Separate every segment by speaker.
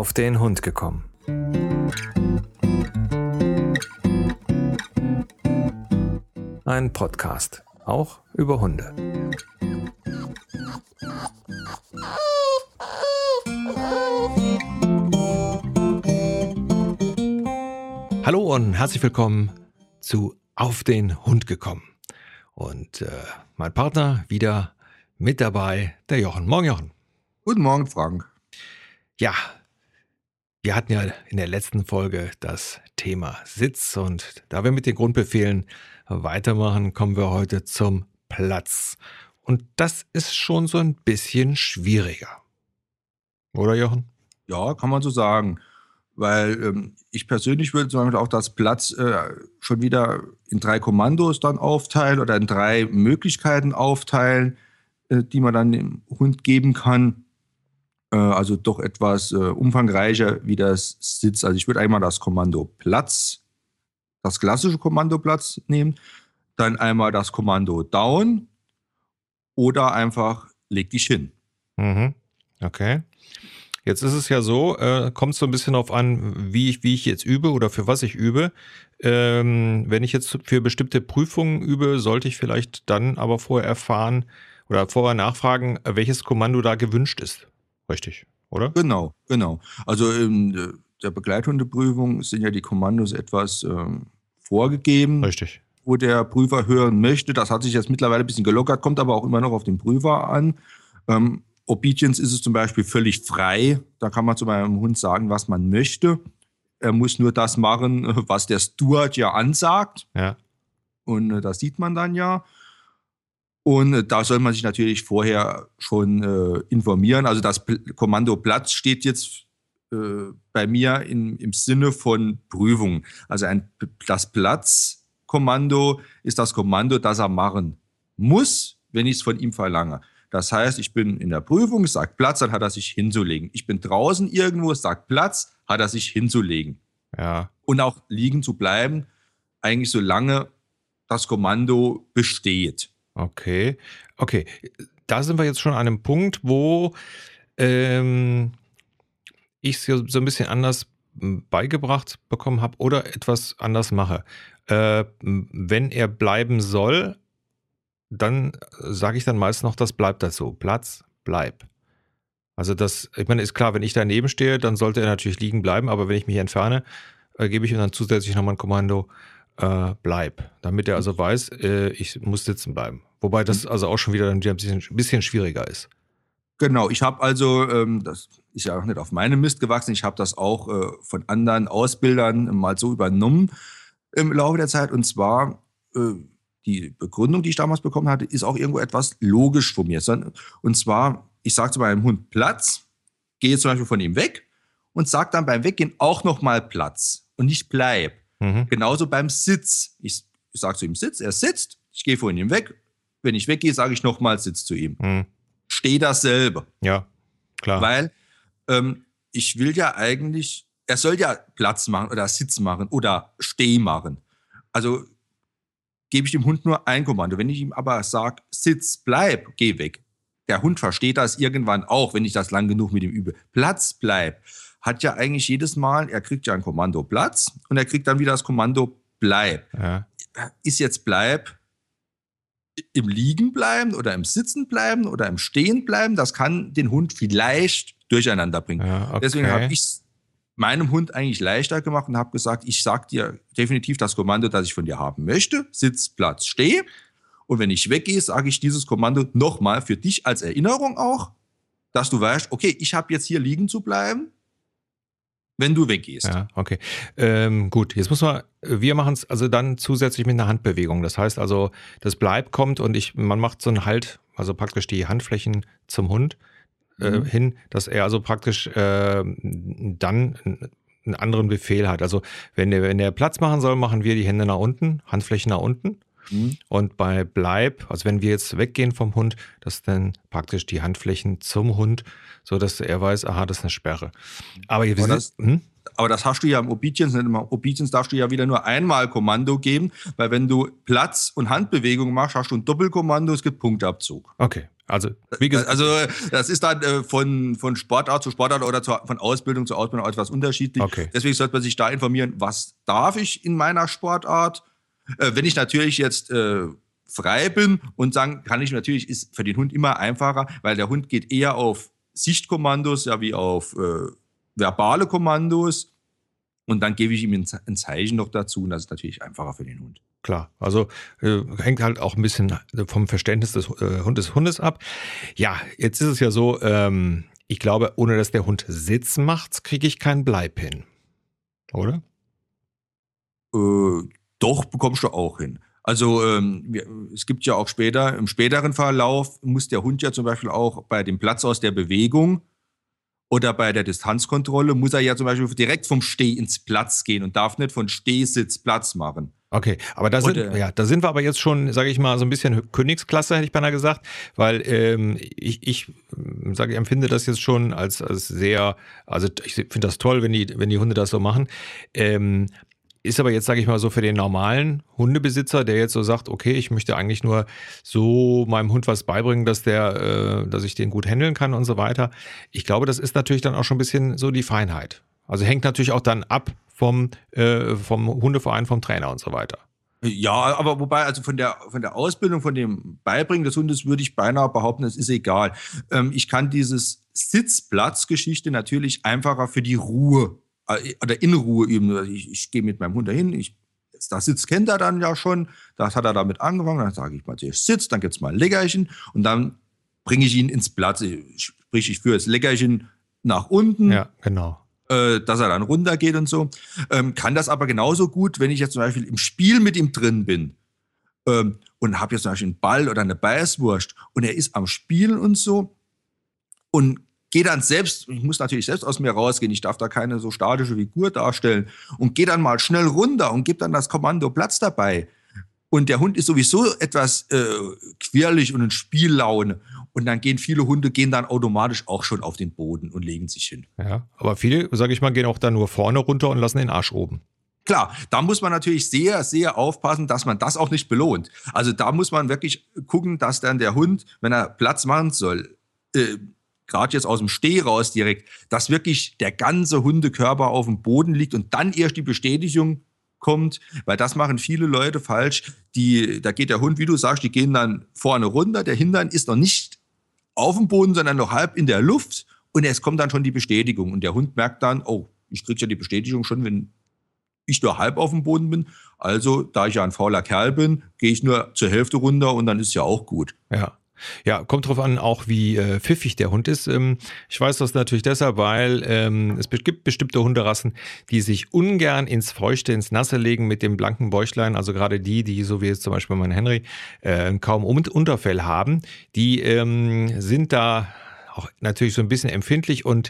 Speaker 1: auf den Hund gekommen. Ein Podcast, auch über Hunde. Hallo und herzlich willkommen zu Auf den Hund gekommen. Und mein Partner wieder mit dabei, der Jochen. Morgen, Jochen.
Speaker 2: Guten Morgen, Frank.
Speaker 1: Ja, wir hatten ja in der letzten Folge das Thema Sitz und da wir mit den Grundbefehlen weitermachen, kommen wir heute zum Platz. Und das ist schon so ein bisschen schwieriger. Oder, Jochen?
Speaker 2: Ja, kann man so sagen. Weil ich persönlich würde zum Beispiel auch das Platz schon wieder in 3 Kommandos dann aufteilen oder in 3 Möglichkeiten aufteilen, die man dann dem Hund geben kann. Also doch etwas umfangreicher wie das Sitz. Also ich würde einmal das Kommando Platz, das klassische Kommando Platz nehmen, dann einmal das Kommando Down oder einfach leg dich hin.
Speaker 1: Okay. Jetzt ist es ja so, kommt so ein bisschen darauf an, wie ich jetzt übe oder für was ich übe. Wenn ich jetzt für bestimmte Prüfungen übe, sollte ich vielleicht dann aber vorher erfahren oder vorher nachfragen, welches Kommando da gewünscht ist. Richtig, oder?
Speaker 2: Genau. Also in der Begleithundeprüfung sind ja die Kommandos etwas vorgegeben,
Speaker 1: Richtig.
Speaker 2: wo der Prüfer hören möchte. Das hat sich jetzt mittlerweile ein bisschen gelockert, kommt aber auch immer noch auf den Prüfer an. Obedience ist es zum Beispiel völlig frei. Da kann man zu meinem Hund sagen, was man möchte. Er muss nur das machen, was der Steward ja ansagt.
Speaker 1: Ja.
Speaker 2: Und das sieht man dann ja. Und da soll man sich natürlich vorher schon informieren. Also das Kommando Platz steht jetzt bei mir im Sinne von Prüfung. Also das Platzkommando ist das Kommando, das er machen muss, wenn ich es von ihm verlange. Das heißt, ich bin in der Prüfung, es sagt Platz, dann hat er sich hinzulegen. Ich bin draußen irgendwo, es sagt Platz, hat er sich hinzulegen.
Speaker 1: Ja.
Speaker 2: Und auch liegen zu bleiben, eigentlich solange das Kommando besteht.
Speaker 1: Okay. Da sind wir jetzt schon an einem Punkt, wo ich es so ein bisschen anders beigebracht bekommen habe oder etwas anders mache. Wenn er bleiben soll, dann sage ich dann meist noch, das bleibt dazu. Platz, bleib. Also ich meine, ist klar, wenn ich daneben stehe, dann sollte er natürlich liegen bleiben, aber wenn ich mich entferne, gebe ich ihm dann zusätzlich nochmal ein Kommando, bleib. Damit er also weiß, ich muss sitzen bleiben. Wobei das also auch schon wieder ein bisschen schwieriger ist.
Speaker 2: Genau, ich habe also, das ist ja auch nicht auf meinem Mist gewachsen, ich habe das auch von anderen Ausbildern mal so übernommen im Laufe der Zeit. Und zwar die Begründung, die ich damals bekommen hatte, ist auch irgendwo etwas logisch von mir. Und zwar, ich sage zu meinem Hund Platz, gehe zum Beispiel von ihm weg und sage dann beim Weggehen auch nochmal Platz und nicht bleib. Genauso beim Sitz. Ich sage zu ihm Sitz, er sitzt, ich gehe von ihm weg. Wenn ich weggehe, sage ich nochmal Sitz zu ihm. Steh dasselbe.
Speaker 1: Ja, klar.
Speaker 2: Weil ich will ja eigentlich, er soll ja Platz machen oder Sitz machen oder Steh machen. Also gebe ich dem Hund nur ein Kommando. Wenn ich ihm aber sage, Sitz, bleib, geh weg. Der Hund versteht das irgendwann auch, wenn ich das lang genug mit ihm übe. Platz, bleib. Hat ja eigentlich jedes Mal, er kriegt ja ein Kommando Platz und er kriegt dann wieder das Kommando bleib.
Speaker 1: Ja.
Speaker 2: Ist jetzt bleib im Liegen bleiben oder im Sitzen bleiben oder im Stehen bleiben? Das kann den Hund vielleicht durcheinander bringen.
Speaker 1: Ja, okay.
Speaker 2: Deswegen habe ich es meinem Hund eigentlich leichter gemacht und habe gesagt, ich sage dir definitiv das Kommando, das ich von dir haben möchte. Sitz, Platz, steh. Und wenn ich weggehe, sage ich dieses Kommando nochmal für dich als Erinnerung auch, dass du weißt, okay, ich habe jetzt hier liegen zu bleiben, wenn du weggehst.
Speaker 1: Ja, okay. Gut, jetzt wir machen es also dann zusätzlich mit einer Handbewegung. Das heißt also, das Bleib kommt und man macht so einen Halt, also praktisch die Handflächen zum Hund hin, dass er also praktisch dann einen anderen Befehl hat. Also wenn der Platz machen soll, machen wir die Hände nach unten, Handflächen nach unten. Und bei Bleib, also wenn wir jetzt weggehen vom Hund, dass dann praktisch die Handflächen zum Hund, so dass er weiß, aha, das ist eine Sperre. Aber
Speaker 2: das hast du ja im Obedience nicht immer. Obedience darfst du ja wieder nur einmal Kommando geben, weil wenn du Platz- und Handbewegung machst, hast du ein Doppelkommando, es gibt Punktabzug.
Speaker 1: Okay, Also, wie gesagt.
Speaker 2: Also das ist dann von Sportart zu Sportart oder von Ausbildung zu Ausbildung etwas unterschiedlich.
Speaker 1: Okay.
Speaker 2: Deswegen sollte man sich da informieren, was darf ich in meiner Sportart. Wenn ich natürlich jetzt frei bin und sagen, kann ich natürlich, ist für den Hund immer einfacher, weil der Hund geht eher auf Sichtkommandos, ja wie auf verbale Kommandos. Und dann gebe ich ihm ein Zeichen noch dazu und das ist natürlich einfacher für den Hund.
Speaker 1: Klar, also hängt halt auch ein bisschen vom Verständnis des Hundes ab. Ja, jetzt ist es ja so, ich glaube, ohne dass der Hund sitzen macht, kriege ich keinen Bleib hin. Oder?
Speaker 2: Doch, bekommst du auch hin. Also es gibt ja auch später, im späteren Verlauf muss der Hund ja zum Beispiel auch bei dem Platz aus der Bewegung oder bei der Distanzkontrolle muss er ja zum Beispiel direkt vom Steh ins Platz gehen und darf nicht von Stehsitz Platz machen.
Speaker 1: Okay, aber da sind wir aber jetzt schon, sage ich mal, so ein bisschen Königsklasse, hätte ich beinahe gesagt, weil ich empfinde das jetzt schon als sehr, also ich finde das toll, wenn die Hunde das so machen. Ist aber jetzt, sage ich mal, so für den normalen Hundebesitzer, der jetzt so sagt, okay, ich möchte eigentlich nur so meinem Hund was beibringen, dass ich den gut handeln kann und so weiter. Ich glaube, das ist natürlich dann auch schon ein bisschen so die Feinheit. Also hängt natürlich auch dann ab vom Hundeverein, vom Trainer und so weiter.
Speaker 2: Ja, aber wobei, also von der Ausbildung, von dem Beibringen des Hundes würde ich beinahe behaupten, es ist egal. Ich kann dieses Sitzplatzgeschichte natürlich einfacher für die Ruhe oder in Ruhe üben. Ich gehe mit meinem Hund dahin, das Sitz kennt er dann ja schon, das hat er damit angefangen, dann sage ich mal, Sitz, dann gibt's mal ein Leckerchen und dann bringe ich ihn ins Platz. Sprich, ich führe das Leckerchen nach unten.
Speaker 1: Ja, genau.
Speaker 2: Dass er dann runtergeht und so. Kann das aber genauso gut, wenn ich jetzt zum Beispiel im Spiel mit ihm drin bin und habe jetzt zum Beispiel einen Ball oder eine Beißwurst und er ist am Spielen und so und gehe dann selbst, ich muss natürlich selbst aus mir rausgehen, ich darf da keine so statische Figur darstellen und gehe dann mal schnell runter und gebe dann das Kommando Platz dabei. Und der Hund ist sowieso etwas quirlig und in Spiellaune. Und dann viele Hunde gehen dann automatisch auch schon auf den Boden und legen sich hin.
Speaker 1: Ja, aber viele, sage ich mal, gehen auch dann nur vorne runter und lassen den Arsch oben.
Speaker 2: Klar, da muss man natürlich sehr, sehr aufpassen, dass man das auch nicht belohnt. Also da muss man wirklich gucken, dass dann der Hund, wenn er Platz machen soll, gerade jetzt aus dem Steh raus direkt, dass wirklich der ganze Hundekörper auf dem Boden liegt und dann erst die Bestätigung kommt, weil das machen viele Leute falsch. Da geht der Hund, wie du sagst, die gehen dann vorne runter, der Hintern ist noch nicht auf dem Boden, sondern noch halb in der Luft und es kommt dann schon die Bestätigung und der Hund merkt dann, oh, ich kriege ja die Bestätigung schon, wenn ich nur halb auf dem Boden bin. Also, da ich ja ein fauler Kerl bin, gehe ich nur zur Hälfte runter und dann ist ja auch gut.
Speaker 1: Ja. Ja, kommt drauf an, auch wie pfiffig der Hund ist. Ich weiß das natürlich deshalb, weil es gibt bestimmte Hunderassen, die sich ungern ins Feuchte, ins Nasse legen mit dem blanken Bäuchlein. Also gerade die, so wie jetzt zum Beispiel mein Henry, kaum Unterfell haben, die sind da auch natürlich so ein bisschen empfindlich und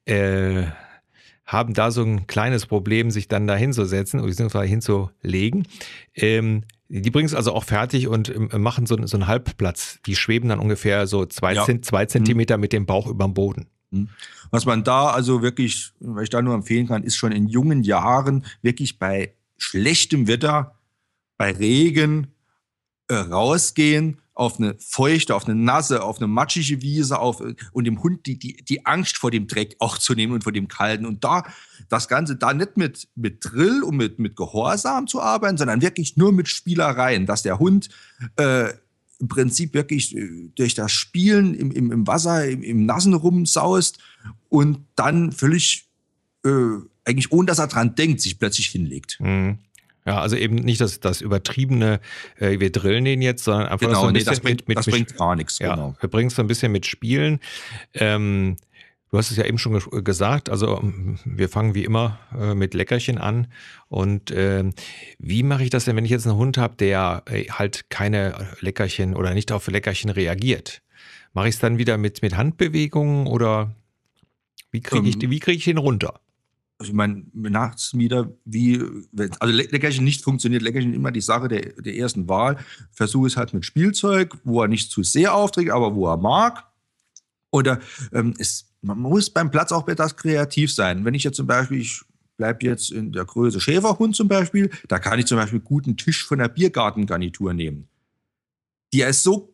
Speaker 1: haben da so ein kleines Problem, sich dann da hinzusetzen oder hinzulegen. Die bringen es also auch fertig und machen so einen Halbplatz. Die schweben dann ungefähr so 2 Zentimeter mit dem Bauch über dem Boden.
Speaker 2: Was man da also wirklich, was ich da nur empfehlen kann, ist schon in jungen Jahren wirklich bei schlechtem Wetter, bei Regen rausgehen, auf eine feuchte, auf eine nasse, auf eine matschige Wiese und dem Hund die Angst vor dem Dreck auch zu nehmen und vor dem Kalten. Und da das Ganze da nicht mit Drill und mit Gehorsam zu arbeiten, sondern wirklich nur mit Spielereien, dass der Hund im Prinzip wirklich durch das Spielen im Wasser, im Nassen rumsaust und dann völlig eigentlich ohne dass er dran denkt, sich plötzlich hinlegt.
Speaker 1: Mhm. Ja, also eben nicht das übertriebene, wir drillen den jetzt, sondern einfach
Speaker 2: genau,
Speaker 1: so ein bisschen
Speaker 2: das bringt gar nichts.
Speaker 1: Ja,
Speaker 2: genau.
Speaker 1: wir bringen es so ein bisschen mit Spielen. Du hast es ja eben schon gesagt, also wir fangen wie immer mit Leckerchen an. Und wie mache ich das denn, wenn ich jetzt einen Hund habe, der halt keine Leckerchen oder nicht auf Leckerchen reagiert? Mache ich es dann wieder mit Handbewegungen oder wie kriege ich den runter?
Speaker 2: Also ich meine, nachts wieder, also Leckerchen nicht funktioniert, Leckerchen immer die Sache der ersten Wahl. Versuche es halt mit Spielzeug, wo er nicht zu sehr aufträgt, aber wo er mag. Oder man muss beim Platz auch etwas kreativ sein. Wenn ich jetzt zum Beispiel, ich bleibe jetzt in der Größe Schäferhund zum Beispiel, da kann ich zum Beispiel gut einen Tisch von der Biergartengarnitur nehmen. Die ist so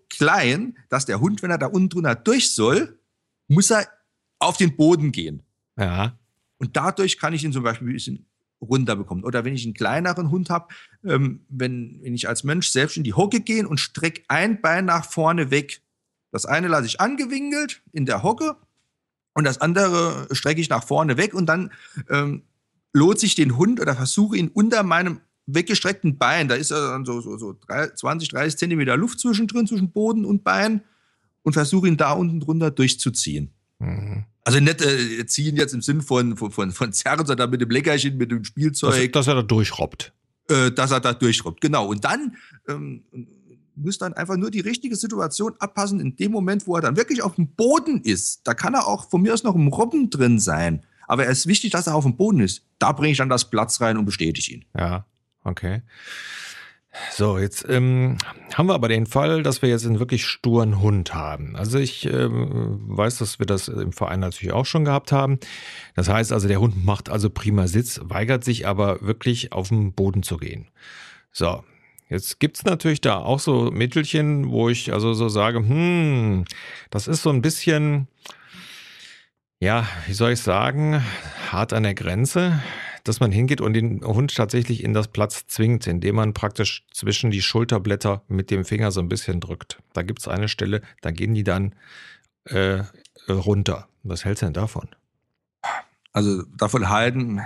Speaker 2: klein, dass der Hund, wenn er da unten drunter durch soll, muss er auf den Boden gehen.
Speaker 1: Ja.
Speaker 2: Und dadurch kann ich ihn zum Beispiel ein bisschen runterbekommen. Oder wenn ich einen kleineren Hund habe, wenn ich als Mensch selbst in die Hocke gehe und strecke ein Bein nach vorne weg. Das eine lasse ich angewinkelt in der Hocke und das andere strecke ich nach vorne weg und dann lotse ich den Hund oder versuche ihn unter meinem weggestreckten Bein, da ist dann so 20, 30 Zentimeter Luft zwischendrin, zwischen Boden und Bein und versuche ihn da unten drunter durchzuziehen.
Speaker 1: Mhm.
Speaker 2: Also nicht ziehen jetzt im Sinn von Zerren, sondern mit dem Leckerchen, mit dem Spielzeug.
Speaker 1: Dass er da durchrobbt.
Speaker 2: Dass er da durchrobbt, genau. Und dann muss dann einfach nur die richtige Situation abpassen in dem Moment, wo er dann wirklich auf dem Boden ist. Da kann er auch von mir aus noch im Robben drin sein. Aber es ist wichtig, dass er auf dem Boden ist. Da bringe ich dann das Platz rein und bestätige ihn.
Speaker 1: Ja, okay. So, jetzt haben wir aber den Fall, dass wir jetzt einen wirklich sturen Hund haben. Also ich weiß, dass wir das im Verein natürlich auch schon gehabt haben. Das heißt also, der Hund macht also prima Sitz, weigert sich aber wirklich auf den Boden zu gehen. So, jetzt gibt's natürlich da auch so Mittelchen, wo ich also so sage, das ist so ein bisschen, ja, wie soll ich sagen, hart an der Grenze, dass man hingeht und den Hund tatsächlich in das Platz zwingt, indem man praktisch zwischen die Schulterblätter mit dem Finger so ein bisschen drückt. Da gibt's eine Stelle, da gehen die dann runter. Was hältst du denn davon?
Speaker 2: Also davon halten,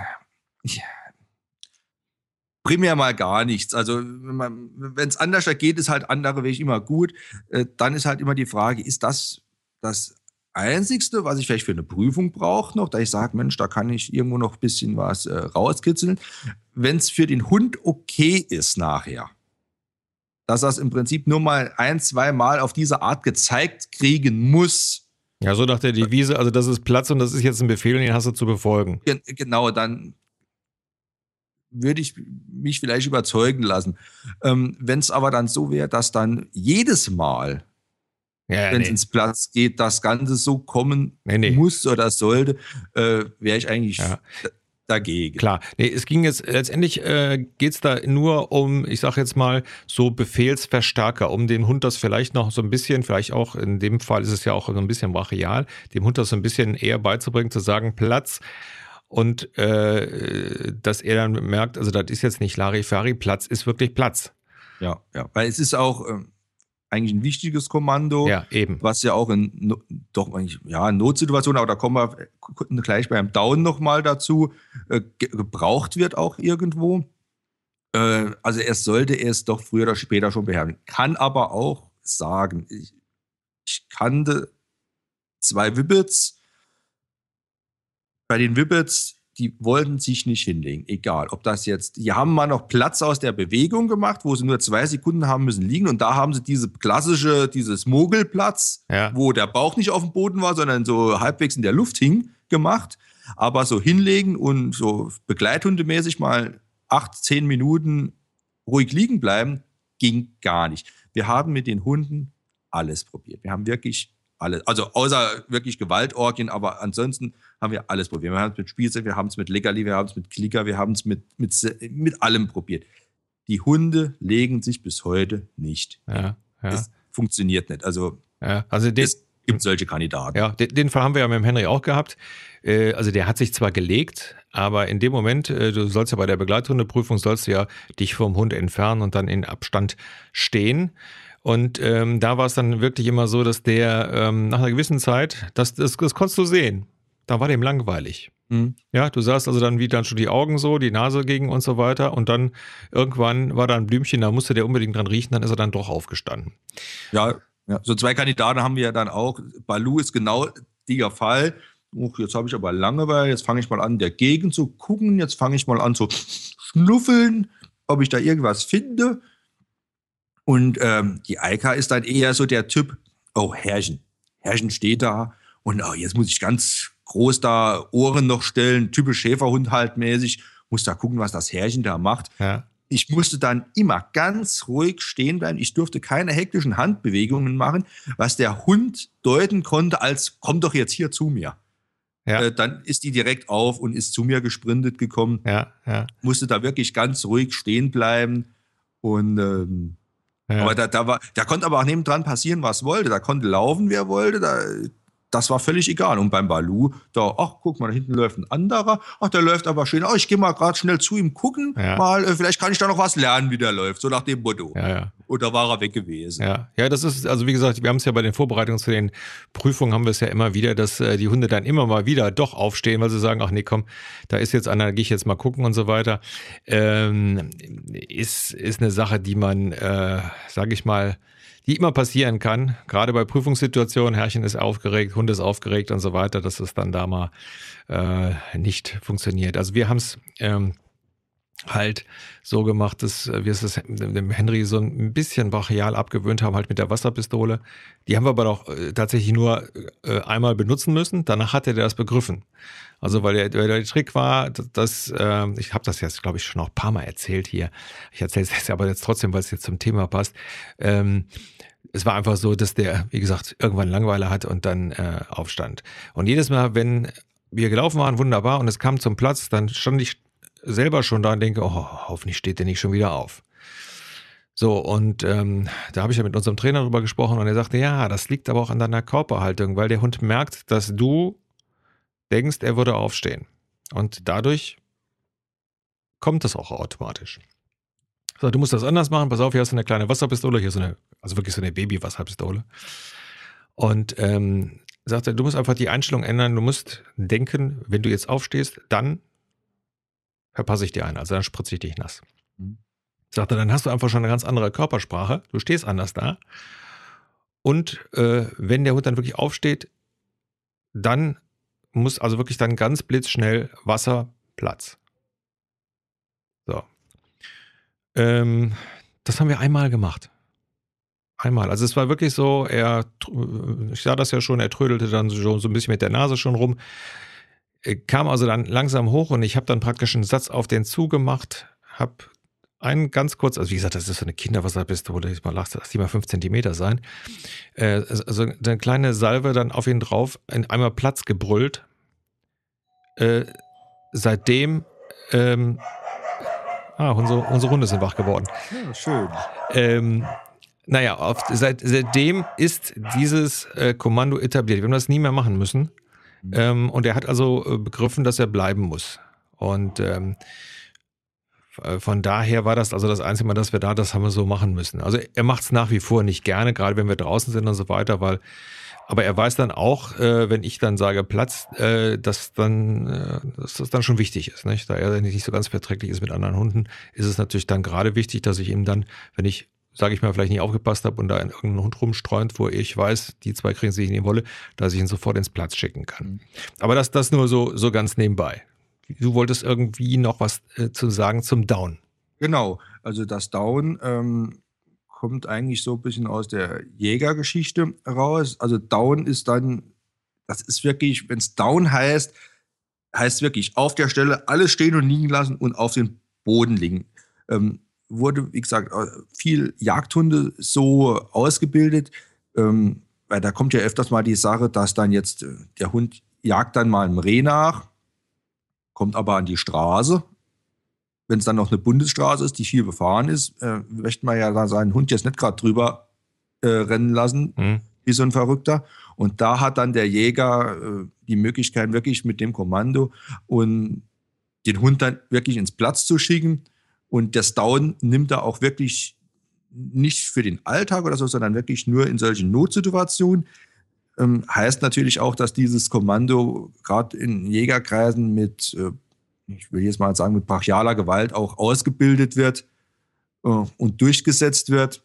Speaker 2: primär mal gar nichts. Also wenn es anders geht, ist halt andere Weg immer gut. Dann ist halt immer die Frage, ist das Einzigste, was ich vielleicht für eine Prüfung brauche noch, da ich sage, Mensch, da kann ich irgendwo noch ein bisschen was rauskitzeln. Wenn es für den Hund okay ist nachher, dass er es im Prinzip nur mal 1-2 Mal auf diese Art gezeigt kriegen muss.
Speaker 1: Ja, so nach der Devise, also das ist Platz und das ist jetzt ein Befehl und den hast du zu befolgen.
Speaker 2: Genau, dann würde ich mich vielleicht überzeugen lassen. Wenn es aber dann so wäre, dass dann jedes Mal, wenn es ins Platz geht, das Ganze so kommen muss oder sollte, wäre ich eigentlich dagegen.
Speaker 1: Klar, es ging jetzt, letztendlich geht's da nur um, ich sag jetzt mal, so Befehlsverstärker, um den Hund das vielleicht noch so ein bisschen, vielleicht auch in dem Fall ist es ja auch so ein bisschen brachial, dem Hund das so ein bisschen eher beizubringen, zu sagen, Platz. Und dass er dann merkt, also das ist jetzt nicht Larifari, Platz ist wirklich Platz.
Speaker 2: Ja, weil es ist auch eigentlich ein wichtiges Kommando, was ja auch in Notsituationen, aber da kommen wir gleich beim Down nochmal dazu, gebraucht wird auch irgendwo. Also er sollte es doch früher oder später schon beherrschen. Kann aber auch sagen, ich kannte 2 Whippets. Bei den Whippets, die wollten sich nicht hinlegen, egal, ob das jetzt, die haben mal noch Platz aus der Bewegung gemacht, wo sie nur 2 Sekunden haben müssen liegen und da haben sie dieses Mogelplatz, wo der Bauch nicht auf dem Boden war, sondern so halbwegs in der Luft hing, gemacht, aber so hinlegen und so begleithundemäßig mal 8-10 Minuten ruhig liegen bleiben, ging gar nicht. Wir haben mit den Hunden alles probiert. Wir haben wirklich alles, also außer wirklich Gewaltorgien, aber ansonsten haben wir alles probiert. Wir haben es mit Spielzeug, wir haben es mit Leckerli, wir haben es mit Klicker, wir haben es mit allem probiert. Die Hunde legen sich bis heute nicht. Es funktioniert nicht. Also es gibt solche Kandidaten.
Speaker 1: Ja, den Fall haben wir ja mit dem Henry auch gehabt. Also der hat sich zwar gelegt, aber in dem Moment, du sollst ja bei der Begleithundeprüfung, sollst du ja dich vom Hund entfernen und dann in Abstand stehen. Und da war es dann wirklich immer so, dass der nach einer gewissen Zeit, das konntest du sehen, da war dem langweilig. Mhm. Ja, du sahst also dann, wie dann schon die Augen so, die Nase ging und so weiter. Und dann irgendwann war da ein Blümchen, da musste der unbedingt dran riechen, dann ist er dann doch aufgestanden.
Speaker 2: Ja, so 2 Kandidaten haben wir ja dann auch. Baloo ist genau der Fall. Jetzt habe ich aber Langeweile, jetzt fange ich mal an, der Gegend zu gucken, jetzt fange ich mal an zu schnuffeln, ob ich da irgendwas finde. Und die Eika ist dann eher so der Typ, oh, Herrchen steht da und jetzt muss ich ganz groß da Ohren noch stellen, typisch Schäferhund halt mäßig, muss da gucken, was das Herrchen da macht. Ja. Ich musste dann immer ganz ruhig stehen bleiben, ich durfte keine hektischen Handbewegungen machen, was der Hund deuten konnte als, komm doch jetzt hier zu mir. Ja. Dann ist die direkt auf und ist zu mir gesprintet gekommen. Musste da wirklich ganz ruhig stehen bleiben und
Speaker 1: Ja.
Speaker 2: Aber da konnte aber auch nebendran passieren, was wollte. Da konnte laufen, wer wollte. Das war völlig egal. Und beim Balu, ach, guck mal, da hinten läuft ein anderer. Ach, der läuft aber schön. Ich gehe mal gerade schnell zu ihm gucken.
Speaker 1: Ja.
Speaker 2: Vielleicht kann ich da noch was lernen, wie der läuft. So nach dem Motto.
Speaker 1: Ja.
Speaker 2: Und da war er weg gewesen.
Speaker 1: Ja, das ist, also wie gesagt, wir haben es ja bei den Vorbereitungen zu den Prüfungen haben wir es ja immer wieder, dass die Hunde dann immer mal wieder doch aufstehen, weil sie sagen, ach nee, komm, da ist jetzt einer, da gehe ich jetzt mal gucken und so weiter. Ist eine Sache, die man, sage ich mal, die immer passieren kann, gerade bei Prüfungssituationen, Herrchen ist aufgeregt, Hund ist aufgeregt und so weiter, dass es dann da mal nicht funktioniert. Also wir haben es halt so gemacht, dass wir es dem Henry so ein bisschen brachial abgewöhnt haben, halt mit der Wasserpistole. Die haben wir aber doch tatsächlich nur einmal benutzen müssen, danach hatte der das begriffen. Also weil der Trick war, dass ich habe das jetzt, glaube ich, schon auch ein paar Mal erzählt hier. Ich erzähle es jetzt aber jetzt trotzdem, weil es jetzt zum Thema passt. Es war einfach so, dass der, wie gesagt, irgendwann Langeweile hatte und dann aufstand. Und jedes Mal, wenn wir gelaufen waren, wunderbar, und es kam zum Platz, dann stand ich selber schon da und denke, hoffentlich steht der nicht schon wieder auf. So, und da habe ich ja mit unserem Trainer drüber gesprochen und er sagte, ja, das liegt aber auch an deiner Körperhaltung, weil der Hund merkt, dass du denkst, er würde aufstehen. Und dadurch kommt das auch automatisch. So, du musst das anders machen. Pass auf, hier hast du eine kleine Wasserpistole, hier also wirklich so eine Baby-Wasserpistole. Und sagt er, du musst einfach die Einstellung ändern. Du musst denken, wenn du jetzt aufstehst, dann verpasse ich dir ein. Also dann spritze ich dich nass. Sagt er, dann hast du einfach schon eine ganz andere Körpersprache. Du stehst anders da. Und wenn der Hund dann wirklich aufsteht, dann muss also wirklich dann ganz blitzschnell Wasser, Platz. So. Das haben wir einmal gemacht. Einmal. Also es war wirklich so, ich sah das ja schon, er trödelte dann so ein bisschen mit der Nase schon rum, kam also dann langsam hoch und ich habe dann praktisch einen Satz auf den zugemacht, habe einen ganz kurz, also wie gesagt, das ist so eine Kinderwasserpistole, ich mal lasse, lass die mal 5 Zentimeter sein, also eine kleine Salve dann auf ihn drauf, in einmal Platz gebrüllt. Seitdem unsere Hunde sind wach geworden.
Speaker 2: Ja, schön.
Speaker 1: Seitdem ist dieses Kommando etabliert. Wir haben das nie mehr machen müssen. Und er hat also begriffen, dass er bleiben muss. Und von daher war das also das einzige Mal, dass wir das haben wir so machen müssen. Also er macht es nach wie vor nicht gerne, gerade wenn wir draußen sind und so weiter, aber er weiß dann auch, wenn ich dann sage Platz, dass das dann schon wichtig ist. Nicht? Da er nicht so ganz verträglich ist mit anderen Hunden, ist es natürlich dann gerade wichtig, dass ich ihm dann, wenn ich, sage ich mal, vielleicht nicht aufgepasst habe und da irgendein Hund rumstreunt, wo ich weiß, die 2 kriegen sich nicht wolle, dass ich ihn sofort ins Platz schicken kann. Aber das nur so ganz nebenbei. Du wolltest irgendwie noch was zu sagen zum Down.
Speaker 2: Genau, also das Down kommt eigentlich so ein bisschen aus der Jägergeschichte raus. Also Down ist dann, das ist wirklich, wenn es Down heißt wirklich auf der Stelle alles stehen und liegen lassen und auf den Boden liegen. Wurde, wie gesagt, viel Jagdhunde so ausgebildet, weil da kommt ja öfters mal die Sache, dass dann jetzt der Hund jagt dann mal einem Reh nach, kommt aber an die Straße. Wenn es dann noch eine Bundesstraße ist, die viel befahren ist, möchte man ja da seinen Hund jetzt nicht gerade drüber rennen lassen, wie so ein Verrückter. Und da hat dann der Jäger die Möglichkeit, wirklich mit dem Kommando und den Hund dann wirklich ins Platz zu schicken. Und das Down nimmt er auch wirklich nicht für den Alltag oder so, sondern wirklich nur in solchen Notsituationen. Heißt natürlich auch, dass dieses Kommando gerade in Jägerkreisen mit ich will jetzt mal sagen, mit brachialer Gewalt auch ausgebildet wird und durchgesetzt wird.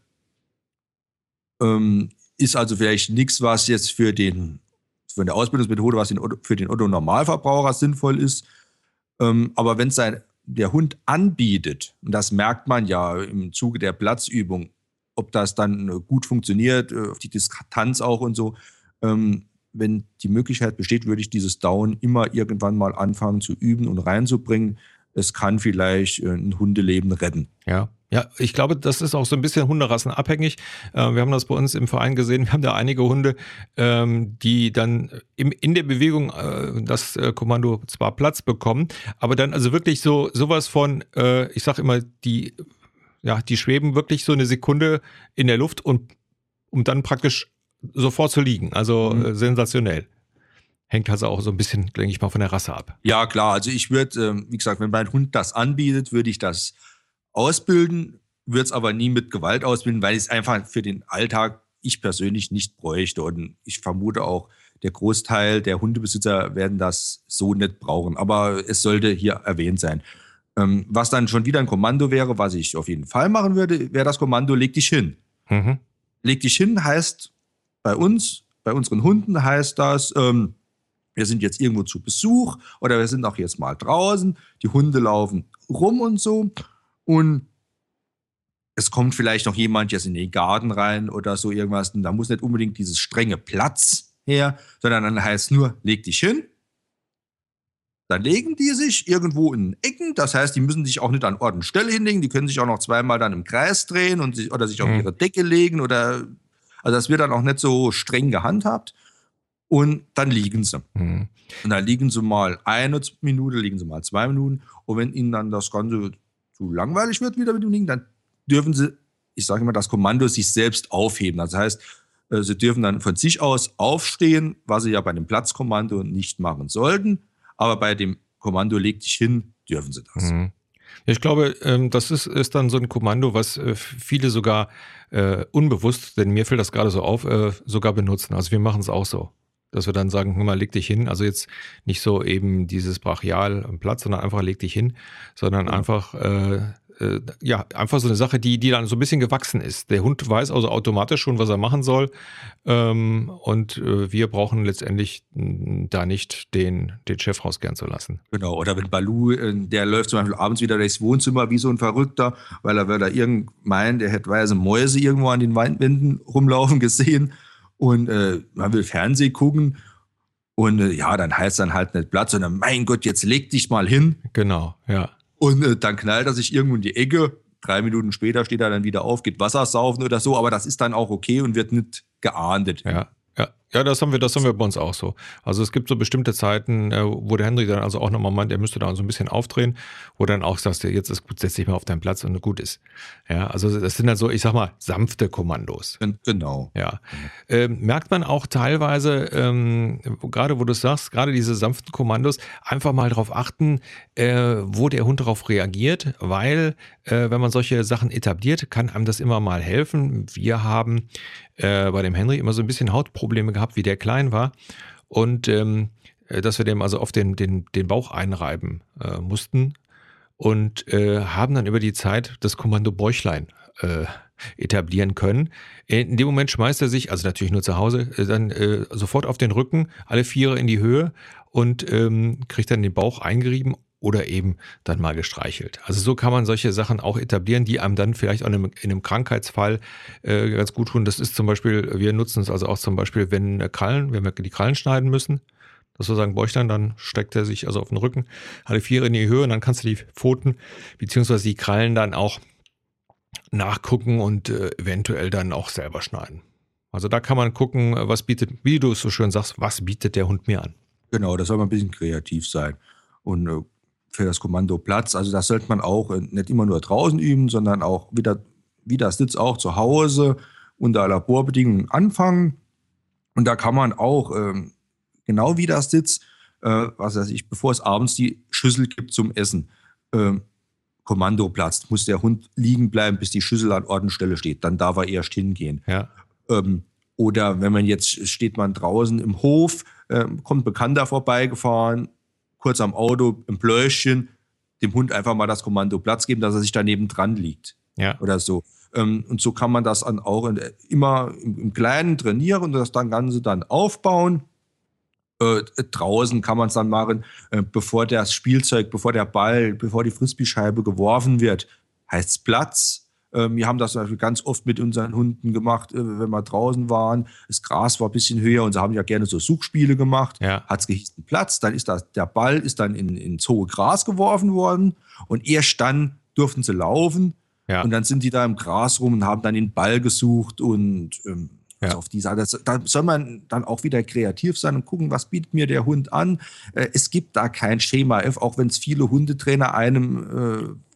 Speaker 2: Ist also vielleicht nichts, was jetzt für eine Ausbildungsmethode, was für den Otto-Normalverbraucher sinnvoll ist. Aber wenn es der Hund anbietet, und das merkt man ja im Zuge der Platzübung, ob das dann gut funktioniert, auf die Distanz auch und so, wenn die Möglichkeit besteht, würde ich dieses Down immer irgendwann mal anfangen zu üben und reinzubringen. Es kann vielleicht ein Hundeleben retten.
Speaker 1: Ja, ich glaube, das ist auch so ein bisschen hunderassenabhängig. Wir haben das bei uns im Verein gesehen. Wir haben da einige Hunde, die dann in der Bewegung das Kommando zwar Platz bekommen, aber dann also wirklich sowas von, ich sage immer, die ja, die schweben wirklich so eine Sekunde in der Luft und um dann praktisch sofort zu liegen. Also sensationell. Hängt also auch so ein bisschen, denke ich mal, von der Rasse ab.
Speaker 2: Ja, klar. Also ich würde, wie gesagt, wenn mein Hund das anbietet, würde ich das ausbilden, würde es aber nie mit Gewalt ausbilden, weil ich es einfach für den Alltag ich persönlich nicht bräuchte. Und ich vermute auch, der Großteil der Hundebesitzer werden das so nicht brauchen. Aber es sollte hier erwähnt sein. Was dann schon wieder ein Kommando wäre, was ich auf jeden Fall machen würde, wäre das Kommando leg dich hin.
Speaker 1: Mhm.
Speaker 2: Leg dich hin heißt bei uns, bei unseren Hunden heißt das, wir sind jetzt irgendwo zu Besuch oder wir sind auch jetzt mal draußen, die Hunde laufen rum und so und es kommt vielleicht noch jemand jetzt in den Garten rein oder so irgendwas und da muss nicht unbedingt dieses strenge Platz her, sondern dann heißt nur, leg dich hin. Dann legen die sich irgendwo in Ecken, das heißt, die müssen sich auch nicht an Ort und Stelle hinlegen, die können sich auch noch zweimal dann im Kreis drehen oder sich auf ihre Decke legen also das wird dann auch nicht so streng gehandhabt und dann liegen sie. Und dann liegen sie mal 1 Minute, liegen sie mal 2 Minuten und wenn ihnen dann das Ganze zu langweilig wird wieder mit dem Liegen, dann dürfen sie, ich sage immer, das Kommando sich selbst aufheben. Das heißt, sie dürfen dann von sich aus aufstehen, was sie ja bei dem Platzkommando nicht machen sollten. Aber bei dem Kommando leg dich hin, dürfen sie das.
Speaker 1: Ich glaube, das ist dann so ein Kommando, was viele sogar unbewusst, denn mir fällt das gerade so auf, sogar benutzen. Also wir machen es auch so, dass wir dann sagen, hör mal, leg dich hin. Also jetzt nicht so eben dieses brachial am Platz, sondern einfach leg dich hin, sondern einfach einfach so eine Sache, die dann so ein bisschen gewachsen ist. Der Hund weiß also automatisch schon, was er machen soll. Und wir brauchen letztendlich da nicht den Chef rausgehen zu lassen.
Speaker 2: Genau, oder wenn Balu, der läuft zum Beispiel abends wieder durchs Wohnzimmer wie so ein Verrückter, weil er da meint, er hätte weiße Mäuse irgendwo an den Wandwänden rumlaufen gesehen und man will Fernsehen gucken. Und dann heißt dann halt nicht Platz, sondern mein Gott, jetzt leg dich mal hin.
Speaker 1: Genau, ja.
Speaker 2: Und dann knallt er sich irgendwo in die Ecke. 3 Minuten später steht er dann wieder auf, geht Wasser saufen oder so. Aber das ist dann auch okay und wird nicht geahndet.
Speaker 1: Ja, das haben wir bei uns auch so. Also es gibt so bestimmte Zeiten, wo der Henry dann also auch nochmal meint, er müsste da so ein bisschen aufdrehen, wo dann auch sagst, jetzt ist gut, setz dich mal auf deinen Platz und gut ist. Ja, also das sind dann so, ich sag mal, sanfte Kommandos.
Speaker 2: Genau.
Speaker 1: Ja. Merkt man auch teilweise, gerade wo du sagst, gerade diese sanften Kommandos, einfach mal darauf achten, wo der Hund darauf reagiert, weil wenn man solche Sachen etabliert, kann einem das immer mal helfen. Wir haben bei dem Henry immer so ein bisschen Hautprobleme gehabt, wie der klein war und dass wir dem also auf den Bauch einreiben mussten und haben dann über die Zeit das Kommando Bäuchlein etablieren können. In dem Moment schmeißt er sich, also natürlich nur zu Hause, dann sofort auf den Rücken, alle Viere in die Höhe und kriegt dann den Bauch eingerieben oder eben dann mal gestreichelt. Also so kann man solche Sachen auch etablieren, die einem dann vielleicht auch in einem Krankheitsfall ganz gut tun. Das ist zum Beispiel, wir nutzen es also auch zum Beispiel, wenn wir die Krallen schneiden müssen, dass wir sagen Bäuchlein, dann streckt er sich also auf den Rücken, alle Viere in die Höhe und dann kannst du die Pfoten beziehungsweise die Krallen dann auch nachgucken und eventuell dann auch selber schneiden. Also da kann man gucken, wie du es so schön sagst, was bietet der Hund mir an.
Speaker 2: Genau, da soll man ein bisschen kreativ sein. Und für das Kommando Platz, also das sollte man auch nicht immer nur draußen üben, sondern auch wieder, wie das Sitz auch zu Hause unter Laborbedingungen anfangen. Und da kann man auch, genau wie das Sitz, bevor es abends die Schüssel gibt zum Essen, Kommando Platz, muss der Hund liegen bleiben, bis die Schüssel an Ort und Stelle steht. Dann darf er erst hingehen.
Speaker 1: Ja.
Speaker 2: Oder wenn man jetzt steht man draußen im Hof, kommt ein Bekannter vorbeigefahren, kurz am Auto, im Pläuschchen, dem Hund einfach mal das Kommando Platz geben, dass er sich daneben dran liegt.
Speaker 1: Ja.
Speaker 2: Oder so. Und so kann man das dann auch immer im Kleinen trainieren und das Ganze dann aufbauen. Draußen kann man es dann machen, bevor das Spielzeug, bevor der Ball, bevor die Frisbee-Scheibe geworfen wird, heißt es Platz. Wir haben das zum Beispiel ganz oft mit unseren Hunden gemacht, wenn wir draußen waren. Das Gras war ein bisschen höher und sie haben ja gerne so Suchspiele gemacht.
Speaker 1: Ja.
Speaker 2: Hat es gehießen Platz, dann ist der Ball ist dann ins hohe Gras geworfen worden und erst dann durften sie laufen.
Speaker 1: Ja.
Speaker 2: Und dann sind die da im Gras rum und haben dann den Ball gesucht und also auf die Seite. Da soll man dann auch wieder kreativ sein und gucken, was bietet mir der Hund an. Es gibt da kein Schema F, auch wenn es viele Hundetrainer einem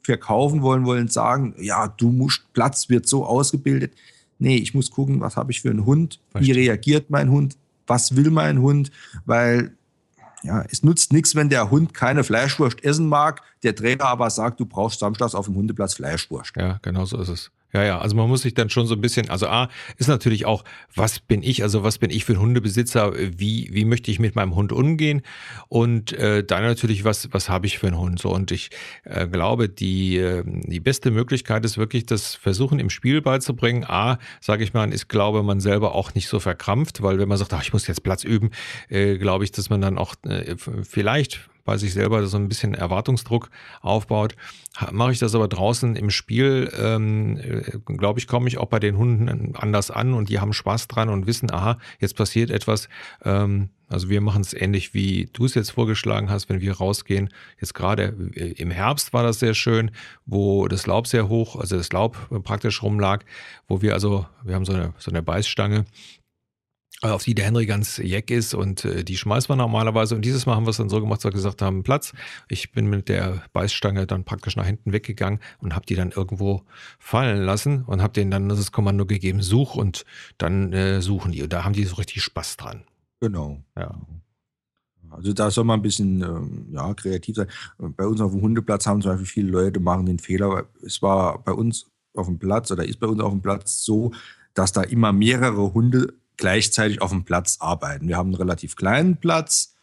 Speaker 2: verkaufen wollen sagen, ja, du musst, Platz wird so ausgebildet. Nee, ich muss gucken, was habe ich für einen Hund, wie reagiert mein Hund, was will mein Hund, weil ja, es nutzt nichts, wenn der Hund keine Fleischwurst essen mag, der Trainer aber sagt, du brauchst samstags auf dem Hundeplatz Fleischwurst.
Speaker 1: Ja, genau so ist es. Ja, also man muss sich dann schon so ein bisschen, also A, ist natürlich auch, was bin ich für ein Hundebesitzer, wie möchte ich mit meinem Hund umgehen und dann natürlich, was habe ich für einen Hund, so, und ich glaube, die beste Möglichkeit ist wirklich, das Versuchen im Spiel beizubringen. A, sage ich mal, ist, glaube man selber auch nicht so verkrampft, weil wenn man sagt, ach, ich muss jetzt Platz üben, glaube ich, dass man dann auch vielleicht bei sich selber so ein bisschen Erwartungsdruck aufbaut. Mache ich das aber draußen im Spiel, glaube ich, komme ich auch bei den Hunden anders an und die haben Spaß dran und wissen, aha, jetzt passiert etwas. Also wir machen es ähnlich, wie du es jetzt vorgeschlagen hast, wenn wir rausgehen. Jetzt gerade im Herbst war das sehr schön, wo das Laub sehr hoch, also das Laub praktisch rumlag, wir haben so eine Beißstange, auf die der Henry ganz jeck ist und die schmeißt man normalerweise. Und dieses Mal haben wir es dann so gemacht, dass wir gesagt haben, Platz. Ich bin mit der Beißstange dann praktisch nach hinten weggegangen und habe die dann irgendwo fallen lassen und habe denen dann das Kommando gegeben, such, und dann suchen die. Und da haben die so richtig Spaß dran.
Speaker 2: Genau.
Speaker 1: Ja.
Speaker 2: Also da soll man ein bisschen kreativ sein. Bei uns auf dem Hundeplatz haben zum Beispiel viele Leute machen den Fehler. Es war bei uns auf dem Platz oder ist bei uns auf dem Platz so, dass da immer mehrere Hunde gleichzeitig auf dem Platz arbeiten. Wir haben einen relativ kleinen Platz.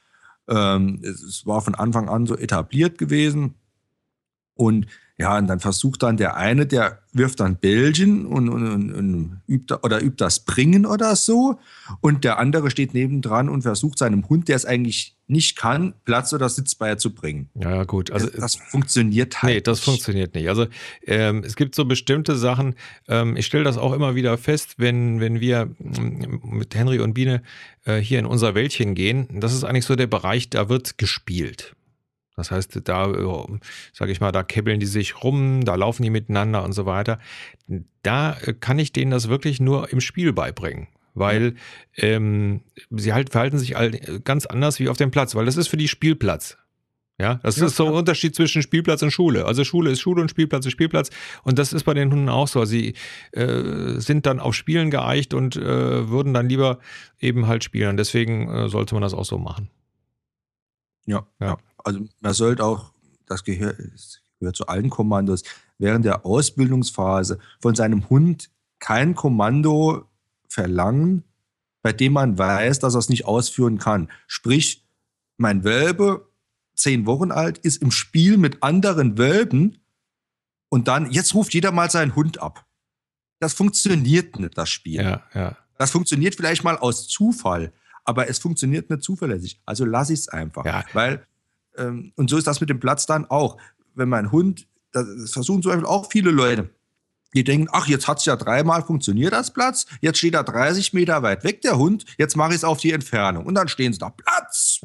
Speaker 2: Es war von Anfang an so etabliert gewesen. Und ja, und dann versucht dann der eine, der wirft dann Bällchen und übt das Bringen oder so. Und der andere steht nebendran und versucht seinem Hund, der es eigentlich nicht kann, Platz oder Sitz beizubringen.
Speaker 1: Ja, gut. Also
Speaker 2: das funktioniert halt
Speaker 1: nicht. Nee, das funktioniert nicht. Also es gibt so bestimmte Sachen, ich stelle das auch immer wieder fest, wenn wir mit Henry und Biene hier in unser Wäldchen gehen. Das ist eigentlich so der Bereich, da wird gespielt. Das heißt, da, sage ich mal, da kibbeln die sich rum, da laufen die miteinander und so weiter. Da kann ich denen das wirklich nur im Spiel beibringen, weil sie halt verhalten sich ganz anders wie auf dem Platz, weil das ist für die Spielplatz. Ja, das ist so ein Unterschied zwischen Spielplatz und Schule. Also Schule ist Schule und Spielplatz ist Spielplatz. Und das ist bei den Hunden auch so. Sie sind dann auf Spielen geeicht und würden dann lieber eben halt spielen. Deswegen sollte man das auch so machen.
Speaker 2: Ja. Also man sollte auch, das gehört zu allen Kommandos, während der Ausbildungsphase von seinem Hund kein Kommando verlangen, bei dem man weiß, dass er es nicht ausführen kann. Sprich, mein Welpe, 10 Wochen alt, ist im Spiel mit anderen Welpen und dann, jetzt ruft jeder mal seinen Hund ab. Das funktioniert nicht, das Spiel.
Speaker 1: Ja.
Speaker 2: Das funktioniert vielleicht mal aus Zufall, aber es funktioniert nicht zuverlässig. Also lasse ich es einfach.
Speaker 1: Ja.
Speaker 2: Weil, und so ist das mit dem Platz dann auch. Wenn mein Hund, das versuchen zum Beispiel auch viele Leute, die denken, ach, jetzt hat es ja 3-mal funktioniert als Platz, jetzt steht er 30 Meter weit weg, der Hund, jetzt mache ich es auf die Entfernung. Und dann stehen sie da, Platz.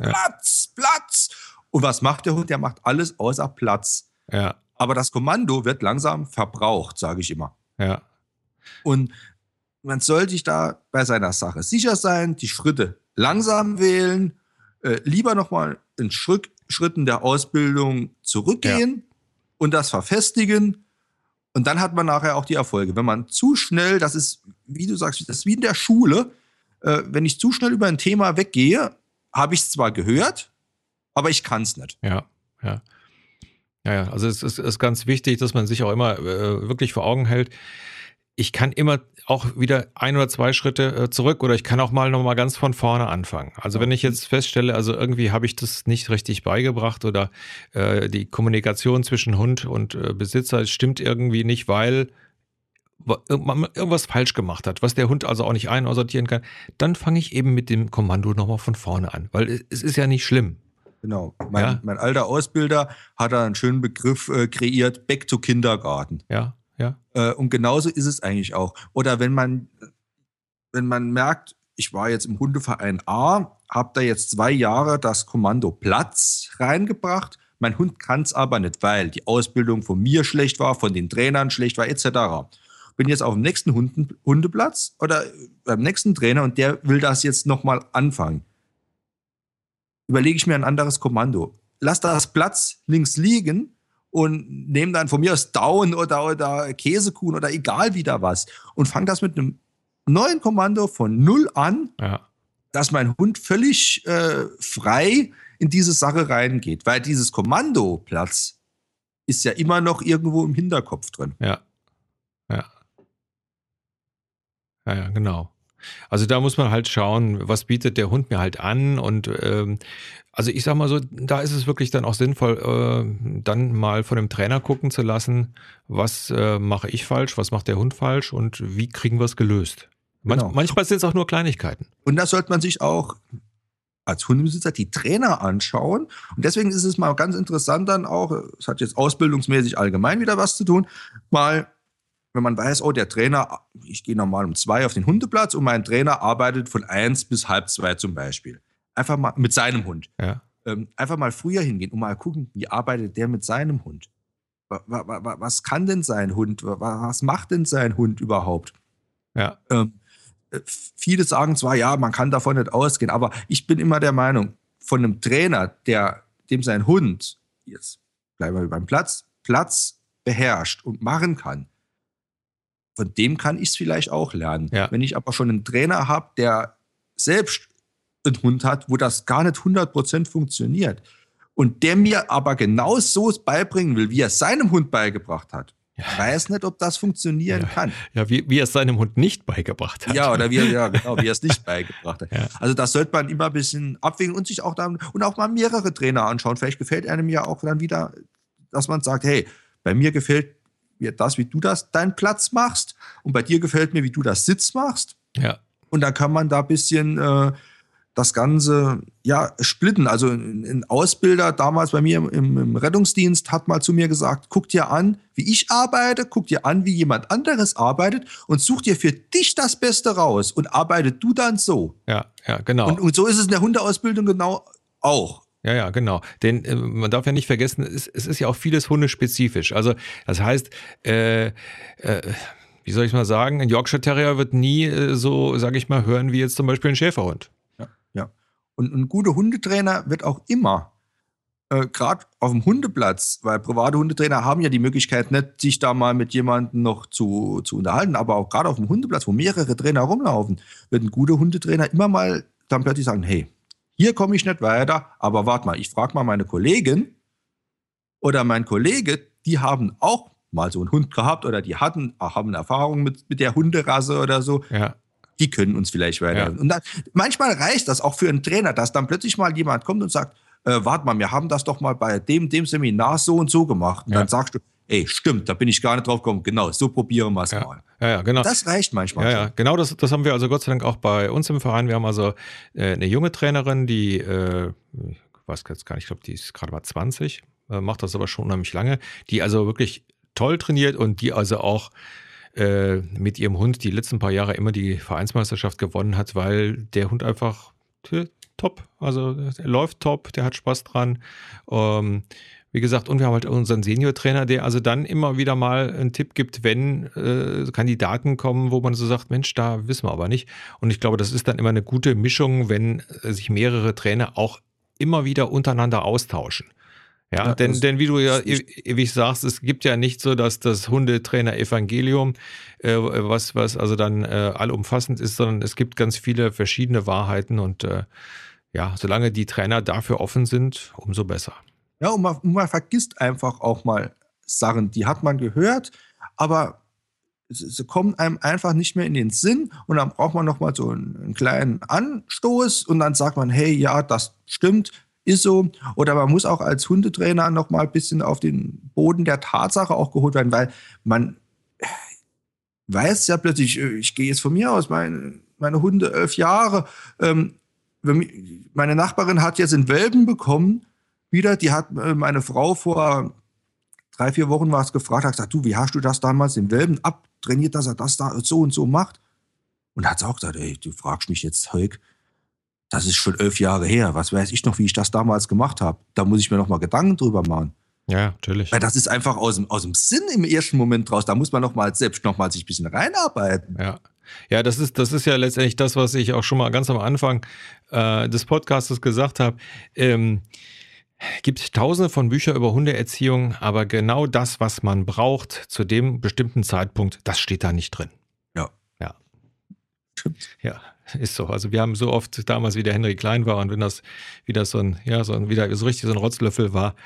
Speaker 2: Und was macht der Hund? Der macht alles außer Platz.
Speaker 1: Ja.
Speaker 2: Aber das Kommando wird langsam verbraucht, sage ich immer.
Speaker 1: Ja.
Speaker 2: Und man soll sich da bei seiner Sache sicher sein, die Schritte langsam wählen, lieber nochmal in Schritten der Ausbildung zurückgehen und das verfestigen. Und dann hat man nachher auch die Erfolge. Wenn man zu schnell, das ist, wie du sagst, das ist wie in der Schule, wenn ich zu schnell über ein Thema weggehe, habe ich es zwar gehört, aber ich kann es nicht.
Speaker 1: Ja. Also es ist ganz wichtig, dass man sich auch immer wirklich vor Augen hält. Ich kann immer auch wieder 1 oder 2 Schritte zurück oder ich kann auch mal nochmal ganz von vorne anfangen. Also wenn ich jetzt feststelle, also irgendwie habe ich das nicht richtig beigebracht oder die Kommunikation zwischen Hund und Besitzer stimmt irgendwie nicht, weil man irgendwas falsch gemacht hat, was der Hund also auch nicht aussortieren kann, dann fange ich eben mit dem Kommando nochmal von vorne an, weil es ist ja nicht schlimm.
Speaker 2: Genau. Mein alter Ausbilder hat da einen schönen Begriff kreiert, Back to Kindergarten.
Speaker 1: Ja.
Speaker 2: Und genauso ist es eigentlich auch. Oder wenn man merkt, ich war jetzt im Hundeverein A, habe da jetzt 2 Jahre das Kommando Platz reingebracht, mein Hund kann es aber nicht, weil die Ausbildung von mir schlecht war, von den Trainern schlecht war, etc. Bin jetzt auf dem nächsten Hundeplatz oder beim nächsten Trainer und der will das jetzt nochmal anfangen. Überlege ich mir ein anderes Kommando. Lass das Platz links liegen und nehme dann von mir aus Dauen oder Käsekuchen oder egal wieder was und fange das mit einem neuen Kommando von 0 an, dass mein Hund völlig frei in diese Sache reingeht. Weil dieses Kommandoplatz ist ja immer noch irgendwo im Hinterkopf drin.
Speaker 1: Ja, genau. Also da muss man halt schauen, was bietet der Hund mir halt an und also ich sag mal so, da ist es wirklich dann auch sinnvoll, dann mal von dem Trainer gucken zu lassen, was mache ich falsch, was macht der Hund falsch und wie kriegen wir es gelöst.
Speaker 2: Genau.
Speaker 1: Manchmal sind es auch nur Kleinigkeiten.
Speaker 2: Und da sollte man sich auch als Hundebesitzer die Trainer anschauen. Und deswegen ist es mal ganz interessant dann auch, es hat jetzt ausbildungsmäßig allgemein wieder was zu tun, mal, wenn man weiß, oh, der Trainer, ich gehe normal um 2 auf den Hundeplatz und mein Trainer arbeitet von 1 bis halb 2 zum Beispiel. Einfach mal mit seinem Hund.
Speaker 1: Ja.
Speaker 2: Einfach mal früher hingehen und mal gucken, wie arbeitet der mit seinem Hund? Was kann denn sein Hund? Was macht denn sein Hund überhaupt?
Speaker 1: Ja.
Speaker 2: Viele sagen zwar, ja, man kann davon nicht ausgehen, aber ich bin immer der Meinung, von einem Trainer, dem sein Hund, jetzt bleiben wir beim Platz beherrscht und machen kann, von dem kann ich es vielleicht auch lernen.
Speaker 1: Ja.
Speaker 2: Wenn ich aber schon einen Trainer habe, der selbst einen Hund hat, wo das gar nicht 100% funktioniert und der mir aber genau so beibringen will, wie er es seinem Hund beigebracht hat, weiß nicht, ob das funktionieren kann.
Speaker 1: Ja, wie er es seinem Hund nicht beigebracht hat.
Speaker 2: Ja, oder wie er es nicht beigebracht hat.
Speaker 1: Ja.
Speaker 2: Also das sollte man immer ein bisschen abwägen und sich auch dann und auch mal mehrere Trainer anschauen. Vielleicht gefällt einem ja auch dann wieder, dass man sagt, hey, bei mir gefällt mir das, wie du deinen Platz machst und bei dir gefällt mir, wie du das Sitz machst.
Speaker 1: Ja.
Speaker 2: Und dann kann man da ein bisschen das Ganze splitten. Also ein Ausbilder damals bei mir im Rettungsdienst hat mal zu mir gesagt, guck dir an, wie ich arbeite, guck dir an, wie jemand anderes arbeitet und such dir für dich das Beste raus und arbeite du dann so.
Speaker 1: Ja, genau.
Speaker 2: Und so ist es in der Hundeausbildung genau auch.
Speaker 1: Ja, genau. Denn man darf ja nicht vergessen, es ist ja auch vieles hundespezifisch. Also das heißt, wie soll ich mal sagen, ein Yorkshire Terrier wird nie so, sage ich mal, hören wie jetzt zum Beispiel ein Schäferhund.
Speaker 2: Ja. Und ein guter Hundetrainer wird auch immer, gerade auf dem Hundeplatz, weil private Hundetrainer haben ja die Möglichkeit nicht, sich da mal mit jemandem noch zu unterhalten, aber auch gerade auf dem Hundeplatz, wo mehrere Trainer rumlaufen, wird ein guter Hundetrainer immer mal dann plötzlich sagen, hey, hier komme ich nicht weiter, aber warte mal, ich frage mal meine Kollegin oder mein Kollege, die haben auch mal so einen Hund gehabt oder die haben Erfahrung mit der Hunderasse oder so.
Speaker 1: Ja.
Speaker 2: Die können uns vielleicht weiterhelfen. Ja. Und dann, manchmal reicht das auch für einen Trainer, dass dann plötzlich mal jemand kommt und sagt, warte mal, wir haben das doch mal bei dem Seminar so und so gemacht. Und dann sagst du, ey, stimmt, da bin ich gar nicht drauf gekommen. Genau, so probieren wir es mal.
Speaker 1: Ja, genau.
Speaker 2: Das reicht manchmal.
Speaker 1: Ja, genau, das haben wir also Gott sei Dank auch bei uns im Verein. Wir haben also eine junge Trainerin, die, ich weiß jetzt gar nicht, ich glaube, die ist gerade mal 20, macht das aber schon unheimlich lange, die also wirklich toll trainiert und die also auch mit ihrem Hund die letzten paar Jahre immer die Vereinsmeisterschaft gewonnen hat, weil der Hund einfach top, also der läuft top, der hat Spaß dran. Wie gesagt, und wir haben halt unseren Senior-Trainer, der also dann immer wieder mal einen Tipp gibt, wenn Kandidaten kommen, wo man so sagt, Mensch, da wissen wir aber nicht. Und ich glaube, das ist dann immer eine gute Mischung, wenn sich mehrere Trainer auch immer wieder untereinander austauschen. Ja, denn wie du ja ewig sagst, es gibt ja nicht so, dass das Hundetrainer-Evangelium, was also dann allumfassend ist, sondern es gibt ganz viele verschiedene Wahrheiten und solange die Trainer dafür offen sind, umso besser.
Speaker 2: Ja, und man vergisst einfach auch mal Sachen, die hat man gehört, aber sie kommen einem einfach nicht mehr in den Sinn und dann braucht man nochmal so einen kleinen Anstoß und dann sagt man, hey, ja, das stimmt, ist so. Oder man muss auch als Hundetrainer noch mal ein bisschen auf den Boden der Tatsache auch geholt werden, weil man weiß ja plötzlich, ich gehe jetzt von mir aus, meine Hunde 11 Jahre, meine Nachbarin hat jetzt einen Welpen bekommen, wieder, die hat meine Frau vor 3-4 Wochen was gefragt, hat gesagt, du, wie hast du das damals den Welpen abtrainiert, dass er das da so und so macht? Und hat auch gesagt, ey, du fragst mich jetzt, Heuk, das ist schon 11 Jahre her. Was weiß ich noch, wie ich das damals gemacht habe? Da muss ich mir noch mal Gedanken drüber machen.
Speaker 1: Ja, natürlich.
Speaker 2: Weil das ist einfach aus dem Sinn im ersten Moment raus. Da muss man selbst noch mal sich ein bisschen reinarbeiten.
Speaker 1: Ja, das ist ja letztendlich das, was ich auch schon mal ganz am Anfang des Podcasts gesagt habe. Gibt tausende von Büchern über Hundeerziehung, aber genau das, was man braucht zu dem bestimmten Zeitpunkt, das steht da nicht drin.
Speaker 2: Ja.
Speaker 1: Ja.
Speaker 2: Stimmt.
Speaker 1: Ja, ist so. Also wir haben so oft damals, wie der Henry klein war und wenn das wieder so richtig so ein Rotzlöffel war,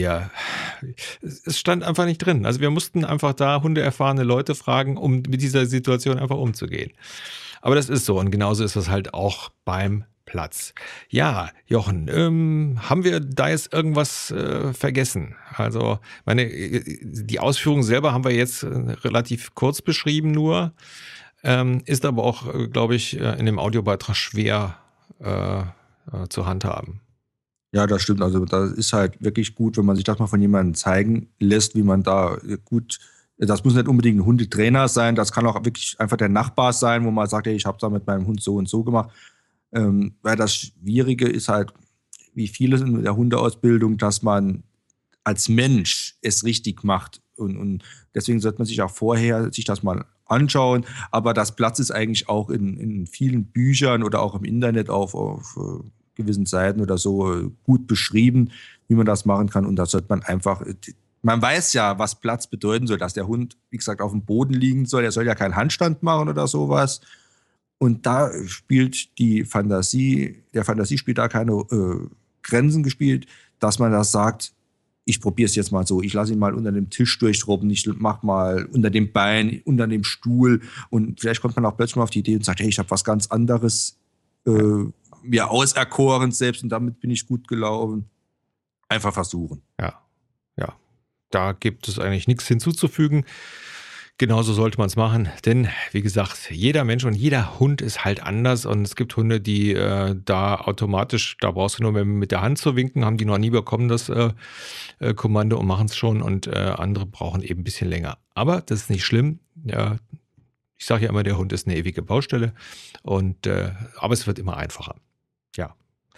Speaker 1: es stand einfach nicht drin. Also wir mussten einfach da hundeerfahrene Leute fragen, um mit dieser Situation einfach umzugehen. Aber das ist so und genauso ist das halt auch beim Platz. Ja, Jochen, haben wir da jetzt irgendwas vergessen? Also die Ausführungen selber haben wir jetzt relativ kurz beschrieben nur. Ist aber auch, glaube ich, in dem Audiobeitrag schwer zu handhaben.
Speaker 2: Ja, das stimmt. Also das ist halt wirklich gut, wenn man sich das mal von jemandem zeigen lässt, wie man da gut, das muss nicht unbedingt ein Hundetrainer sein, das kann auch wirklich einfach der Nachbar sein, wo man sagt, hey, ich habe da mit meinem Hund so und so gemacht. Weil das Schwierige ist halt, wie vieles in der Hundeausbildung, dass man als Mensch es richtig macht. Und deswegen sollte man sich auch vorher sich das mal anschauen. Aber das Platz ist eigentlich auch in vielen Büchern oder auch im Internet auf gewissen Seiten oder so gut beschrieben, wie man das machen kann. Und da sollte man einfach, man weiß ja, was Platz bedeuten soll, dass der Hund, wie gesagt, auf dem Boden liegen soll. Er soll ja keinen Handstand machen oder sowas. Und da spielt der Fantasie spielt da keine Grenzen gespielt, dass man das sagt, ich probiere es jetzt mal so, ich lasse ihn mal unter dem Tisch durchrobben, ich mach mal unter dem Bein, unter dem Stuhl und vielleicht kommt man auch plötzlich mal auf die Idee und sagt, hey, ich habe was ganz anderes mir auserkoren selbst und damit bin ich gut gelaufen. Einfach versuchen.
Speaker 1: Ja. Da gibt es eigentlich nichts hinzuzufügen. Genauso sollte man es machen, denn wie gesagt, jeder Mensch und jeder Hund ist halt anders und es gibt Hunde, die da automatisch, da brauchst du nur mit der Hand zu winken, haben die noch nie bekommen, das Kommando und machen es schon und andere brauchen eben ein bisschen länger. Aber das ist nicht schlimm. Ja, ich sage ja immer, der Hund ist eine ewige Baustelle aber es wird immer einfacher. Ja.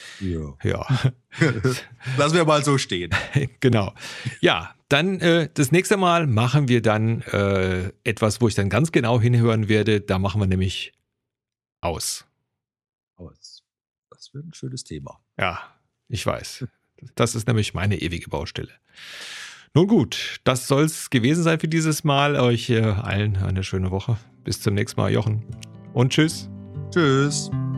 Speaker 2: Lassen wir mal so stehen.
Speaker 1: Genau. Ja, dann das nächste Mal machen wir dann etwas, wo ich dann ganz genau hinhören werde. Da machen wir nämlich aus.
Speaker 2: Das wird ein schönes Thema.
Speaker 1: Ja, ich weiß. Das ist nämlich meine ewige Baustelle. Nun gut, das soll es gewesen sein für dieses Mal. Euch allen eine schöne Woche. Bis zum nächsten Mal, Jochen. Und tschüss.
Speaker 2: Tschüss.